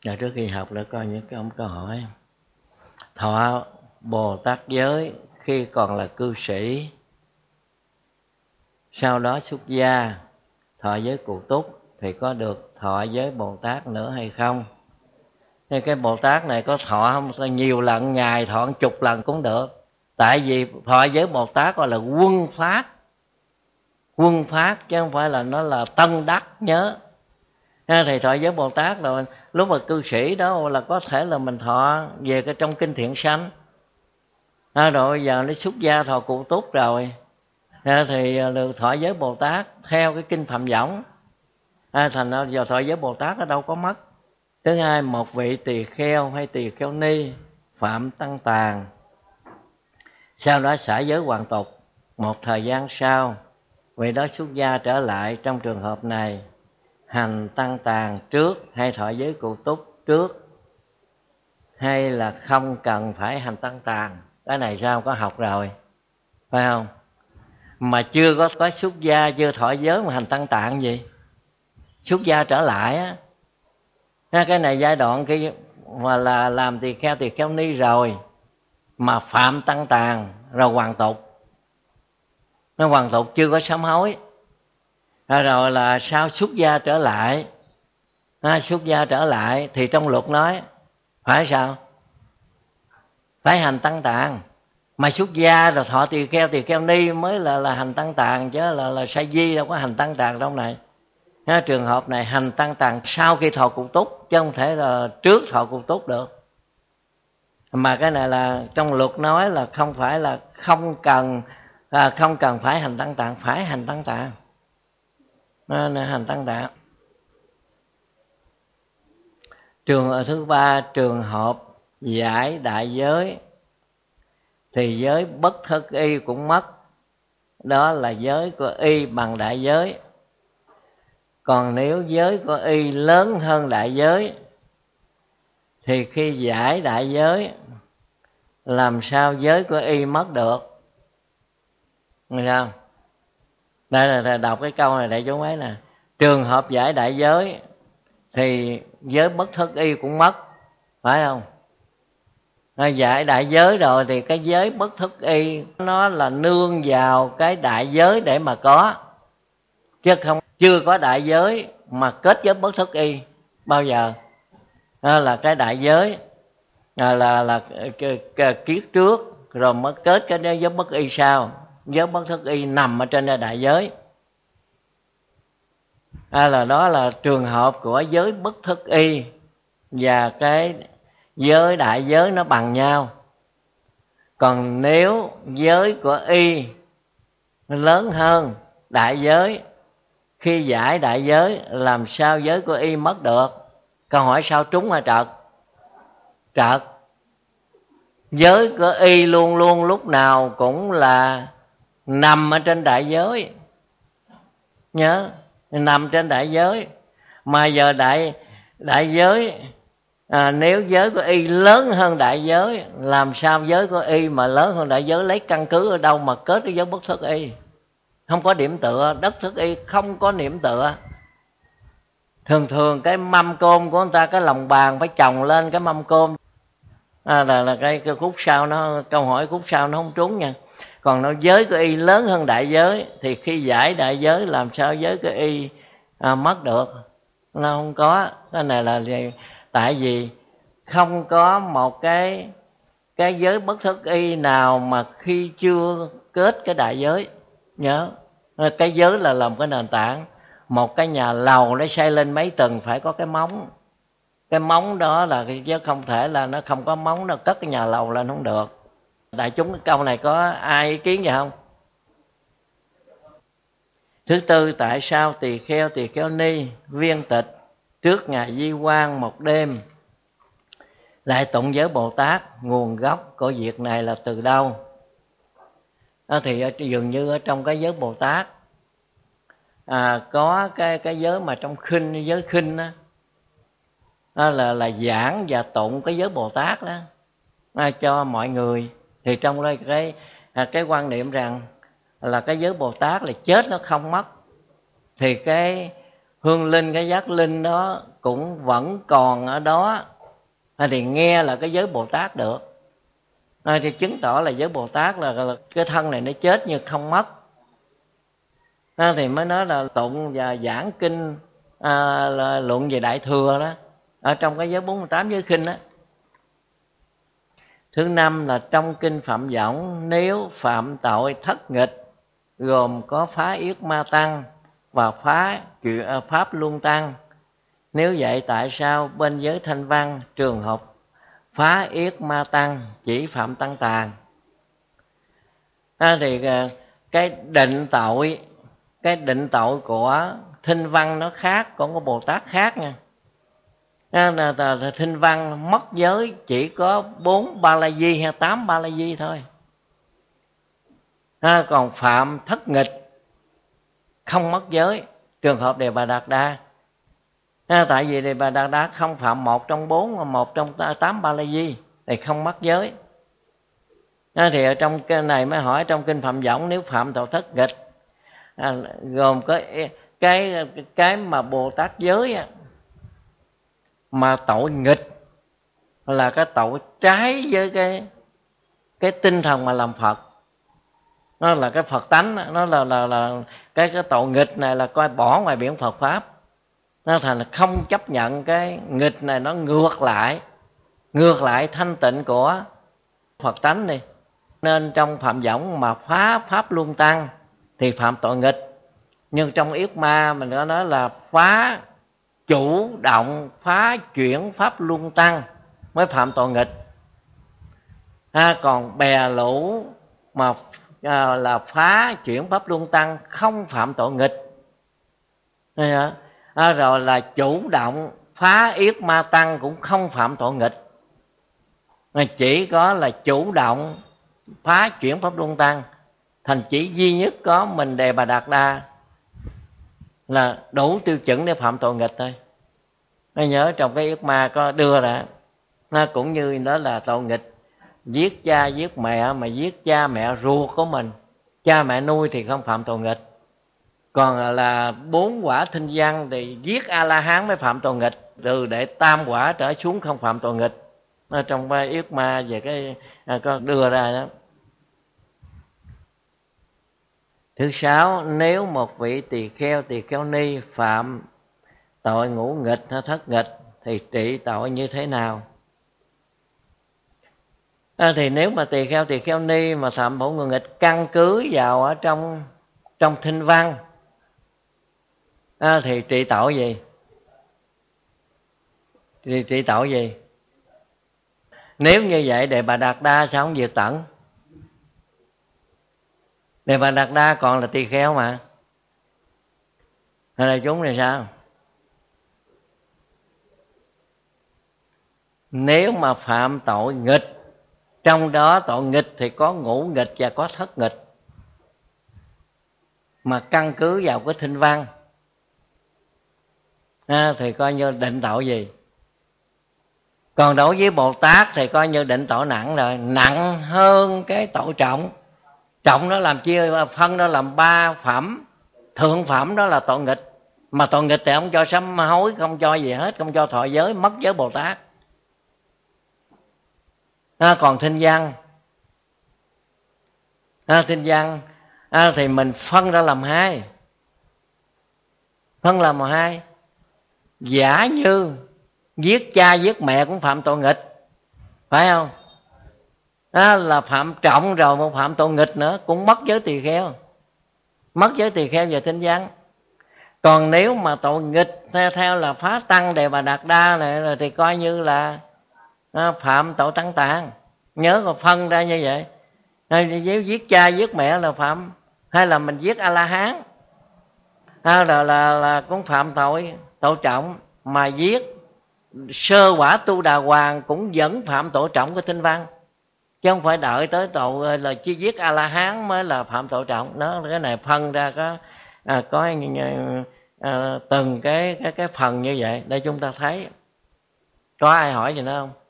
Rồi trước khi học để coi những cái câu hỏi. Thọ Bồ Tát giới khi còn là cư sĩ, sau đó xuất gia thọ giới Cụ Túc thì có được thọ giới Bồ Tát nữa hay không? Thì cái Bồ Tát này có thọ không? Nhiều lần, ngày thọ 10 lần cũng được. Tại vì thọ giới Bồ Tát gọi là quân phát. Quân phát chứ không phải là nó là tân đắc, nhớ. Thì thọ giới Bồ Tát rồi lúc mà cư sĩ đó là có thể là mình thọ về cái trong kinh Thiện Sanh. Rồi giờ nó xuất gia thọ Cụ Túc rồi thì được thọ giới Bồ Tát theo cái kinh Phạm Võng. Thành ra giờ thọ giới Bồ Tát ở đâu có mất. Thứ hai, một vị tỳ kheo hay tỳ kheo ni phạm tăng tàn, sau đó xả giới hoàn tục, một thời gian sau vị đó xuất gia trở lại, trong trường hợp này hành tăng tàn trước hay thọ giới Cụ Túc trước, hay là không cần phải hành tăng tàn? Cái này sao có học rồi, phải không? Mà chưa có xuất gia, chưa thọ giới mà hành tăng tạng gì? Xuất gia trở lại á. Cái này giai đoạn kia mà là làm tỳ kheo ni rồi mà phạm tăng tàn rồi hoàn tục. Nó hoàn tục chưa có sám hối. Rồi là sau xuất gia trở lại. Xuất gia trở lại thì trong luật nói phải sao? Phải hành tăng tạng. Mà xuất gia rồi thọ tỳ kheo ni mới là hành tăng tạng, chứ là sa di đâu có hành tăng tạng trong này. Trường hợp này hành tăng tạng sau khi thọ Cụ Túc, chứ không thể là trước thọ Cụ Túc được. Mà cái này là trong luật nói là không phải là không cần phải hành tăng tạng, phải hành tăng tạng. Hành tăng tạng. Thứ ba, trường hợp giải đại giới thì giới bất thất y cũng mất. Đó là giới của y bằng đại giới. Còn nếu giới của y lớn hơn đại giới thì khi giải đại giới làm sao giới của y mất được? Nghe sao? Đây là đọc cái câu này để chú mấy nè. Trường hợp giải đại giới thì giới bất thất y cũng mất, phải không? Giải đại giới rồi thì cái giới bất thất y nó là nương vào cái đại giới để mà có, chứ không chưa có đại giới mà kết giới bất thất y bao giờ. Đó là cái đại giới là kiết trước rồi mới kết cái giới bất y sau. Giới bất thất y nằm ở trên đại giới. Đó là trường hợp của giới bất thất y và cái giới đại giới nó bằng nhau. Còn nếu giới của y lớn hơn đại giới, khi giải đại giới làm sao giới của y mất được? Câu hỏi sao trúng hả trật? Trật. Giới của y luôn luôn lúc nào cũng là nằm ở trên đại giới. Nhớ, nằm trên đại giới. Mà giờ đại giới nếu giới của y lớn hơn đại giới, làm sao giới của y mà lớn hơn đại giới lấy căn cứ ở đâu mà kết cái giới bất thất y? Không có điểm tựa, đất thất y không có điểm tựa. Thường cái mâm cơm của người ta, cái lòng bàn phải chồng lên cái mâm cơm. Là cái khúc sau nó, câu hỏi khúc sau nó không trúng nha. Còn nó giới của y lớn hơn đại giới thì khi giải đại giới làm sao giới của y mất được? Nó không có. Cái này là gì? Tại vì không có một cái giới bất thất y nào mà khi chưa kết cái đại giới. Nhớ, cái giới là làm cái nền tảng. Một cái nhà lầu nó xây lên mấy tầng phải có cái móng. Cái móng đó là chứ không thể là nó không có móng nó cất cái nhà lầu lên không được. Đại chúng cái câu này có ai ý kiến gì không? Thứ tư, tại sao tỳ kheo ni viên tịch trước ngày di quan một đêm lại tụng giới Bồ Tát? Nguồn gốc của việc này là từ đâu? Thì dường như ở trong cái giới Bồ Tát có cái giới mà trong khinh, giới khinh đó, là giảng và tụng cái giới Bồ Tát đó cho mọi người. Thì trong đây cái quan niệm rằng là cái giới Bồ Tát là chết nó không mất, thì cái hương linh, cái giác linh đó cũng vẫn còn ở đó, thì nghe là cái giới Bồ Tát được. Thì chứng tỏ là giới Bồ Tát là cái thân này nó chết nhưng không mất. Thì mới nói là tụng và giảng kinh là luận về Đại Thừa đó, ở trong cái giới 48 giới kinh đó. Thứ năm là trong kinh Phạm Võng, nếu phạm tội thất nghịch gồm có phá yết ma tăng và phá pháp luân tăng. Nếu vậy tại sao bên giới Thanh Văn trường hợp phá yết ma tăng chỉ phạm tăng tàn? Thì cái định tội của Thanh Văn nó khác, còn có Bồ Tát khác nha. Thanh Văn mất giới chỉ có 4 ba la di hay 8 ba la di thôi. Còn phạm thất nghịch không mất giới, trường hợp Đề Bà Đạt Đa. Tại vì Đề Bà Đạt Đa không phạm 1 trong 4 mà 1 trong 8 ba la di thì không mất giới. Thì ở trong cái này mới hỏi trong kinh Phạm Võng, nếu phạm tội thất nghịch gồm có cái mà Bồ Tát giới mà tội nghịch là cái tội trái với cái tinh thần mà làm Phật. Nó là cái Phật tánh, nó là cái tội nghịch này là coi bỏ ngoài biển Phật pháp. Nó thành là không chấp nhận cái nghịch này, nó ngược lại thanh tịnh của Phật tánh đi. Nên trong Phạm Võng mà phá pháp luân tăng thì phạm tội nghịch. Nhưng trong Yết Ma mình có nói là phá chủ động, phá chuyển pháp luân tăng mới phạm tội nghịch. Còn bè lũ mà là phá chuyển pháp luân tăng không phạm tội nghịch. Rồi là chủ động phá yết ma tăng cũng không phạm tội nghịch. Chỉ có là chủ động phá chuyển pháp luân tăng, thành chỉ duy nhất có mình Đề Bà Đạt Đa là đủ tiêu chuẩn để phạm tội nghịch thôi. Nó nhớ trong cái yết ma có đưa ra, nó cũng như đó là tội nghịch giết cha giết mẹ, mà giết cha mẹ ruột của mình, cha mẹ nuôi thì không phạm tội nghịch. Còn là 4 quả thinh văn thì giết A La Hán mới phạm tội nghịch, từ để tam quả trở xuống không phạm tội nghịch. Nó trong cái yết ma về cái có đưa ra đó. Thứ 6, nếu một vị tỳ kheo ni phạm tội ngũ nghịch hay thất nghịch thì trị tội như thế nào? Thì nếu mà tỳ kheo ni mà phạm tội ngũ nghịch căn cứ vào ở trong thinh văn thì trị tội gì? Thì trị tội gì? Nếu như vậy Đề Bà Đạt Đa sao không diệt tận? Đề Bà Đạt Đa còn là tỳ kheo mà. Hay là chúng này sao? Nếu mà phạm tội nghịch, trong đó tội nghịch thì có ngũ nghịch và có thất nghịch, mà căn cứ vào cái thinh văn thì coi như định tội gì. Còn đối với Bồ Tát thì coi như định tội nặng rồi, nặng hơn cái tội trọng. Trọng nó làm chia phân nó làm 3 phẩm, thượng phẩm đó là tội nghịch. Mà tội nghịch thì không cho sám hối, không cho gì hết, không cho thọ giới, mất giới Bồ Tát. Còn thinh văn thì mình phân ra làm 2. Phân làm 2. Giả như giết cha giết mẹ cũng phạm tội nghịch, phải không? Là phạm trọng rồi mà phạm tội nghịch nữa, cũng mất giới tỳ kheo. Mất giới tỳ kheo về thinh văn. Còn nếu mà tội nghịch theo là phá tăng Đề Bà Đạt Đa này thì coi như là phạm tội tăng tàn. Nhớ còn phân ra như vậy. Nếu giết cha giết mẹ là phạm, hay là mình giết A La Hán là cũng phạm tội trọng, mà giết sơ quả Tu Đà Hoàng cũng vẫn phạm tội trọng của thinh văn, chứ không phải đợi tới tội là chỉ giết A La Hán mới là phạm tội trọng. Nó cái này phân ra có từng cái phần như vậy để chúng ta thấy. Có ai hỏi gì nữa không?